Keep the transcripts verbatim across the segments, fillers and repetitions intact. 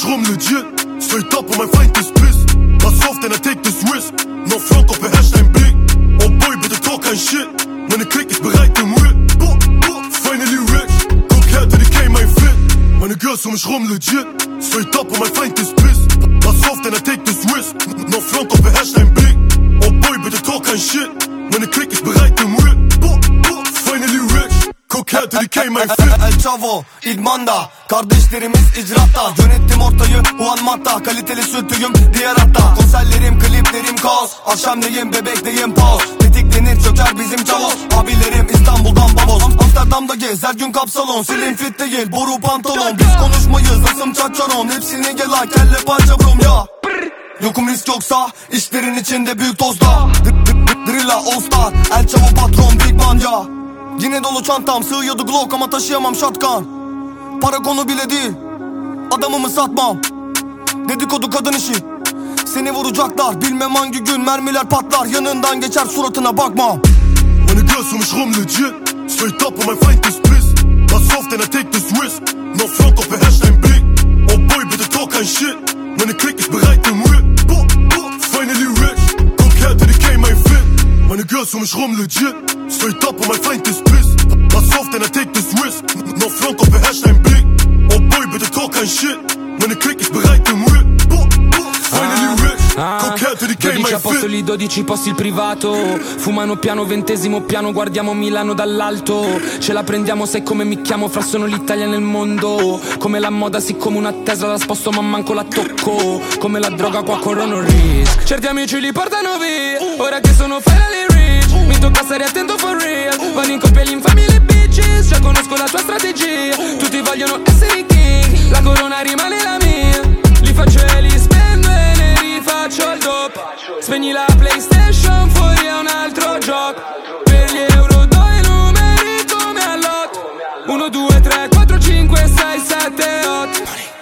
rum legit. Straight up und mein Feind ist pissed. Pass auf, denn er take this risk. No front, Kopf beherrscht dein Blick. Oh boy, bitte talk kein Shit. Meine Klick ist bereit im Whip. Finally rich. Guck her, to the K, mein Fit. Meine Girls um mich rum legit. Straight up und mein Feind ist pissed. Pass auf, denn er take this risk. No front, Kopf beherrscht dein Blick. Oh boy, bitte talk kein Shit. Meine Klick ist bereit im Whip. Finally rich. Guck her, to the K, mein Fit. El Chavo, idmanda. Kardeşlerimiz icratta. Yönettim ortayı, Juan Mata. Kaliteli sütüyüm diğer hatta. Konserlerim, kliplerim kaos. Akşamdayım, bebekteyim pause. Tetiklenir, çöker bizim çavuz. Abilerim İstanbul'dan babos. Amsterdam'da gez, her gün kapsalon. Slim fit değil, boru pantolon. Biz konuşmayız, ısım çakçaron. Hepsini gel ha, kelle parça brom ya. Yokum risk yoksa, işlerin içinde büyük tozda. Drilla, all star, El Chavo patron, big man ya. Yine dolu çantam, sığıyordu Glock ama taşıyamam shotgun. Para konu bile değil, adamımı satmam. Dedikodu kadın işi, seni vuracaklar. Bilmem hangi gün mermiler patlar. Yanından geçer suratına bakmam. Meine girls um mich rum legit. Straight up und mein Feind ist pissed. Pass auf, denn er take this risk. No front, Kopf beherrscht dein Blick. Oh boy, bitte talk kein Shit. Meine Klick ist bereit im Whip. Finally rich. Guck her, to the K, mein Fit. Meine girls um mich rum legit. Straight up und mein Feind ist pissed. Pass auf, denn er take this risk. No front, Kopf beherrscht dein Blick. Oh boy, bitte talk kein Shit. Meine Klick ist bereit im Whip. Finally rich. Guck her, to the K, dodici mein apostoli, Fit. dodici posti il privato. Fumano piano, ventesimo piano, guardiamo Milano dall'alto. Ce la prendiamo, sai come mi chiamo, fra sono l'Italia nel mondo. Come la moda, siccome una Tesla la sposto ma manco la tocco. Come la droga qua corrono risk. Certi amici li portano via, ora che sono finally rich. Mi tocca stare attento for real. Vanno in coppia gli infami le bitches. Già conosco la tua strategia. Tutti vogliono essere i king. La corona rimane la mia. Li faccio e li spendo e ne rifaccio il doppio. Spegni la PlayStation, fuori è un altro gioco. Per gli euro do i numeri come all'otto. Uno, due, tre, quattro, cinque, sei, sette, otto.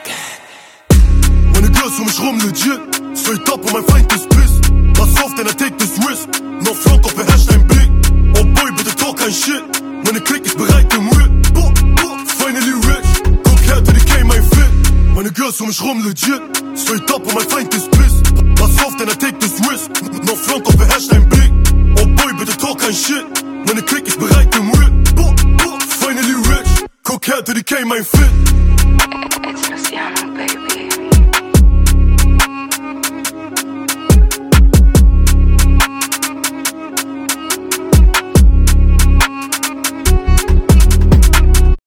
Meine girls um mich rum legit. Straight up und mein Feind ist pissed. Pass auf, denn er take this risk. No front, Kopf beherrscht dein Blick. Oh boy, bitte talk kein Shit. Meine Klick ist bereit im Whip. Finally rich. Guck her, to the K, mein Fit. Meine girls um mich rum legit. Straight up und mein Feind ist pissed. Pass auf, denn er take this risk. No front, Kopf beherrscht dein Blick. Oh boy, bitte talk kein Shit. Meine Klick ist bereit im Whip. Finally rich. Guck her, to the K, mein Fit.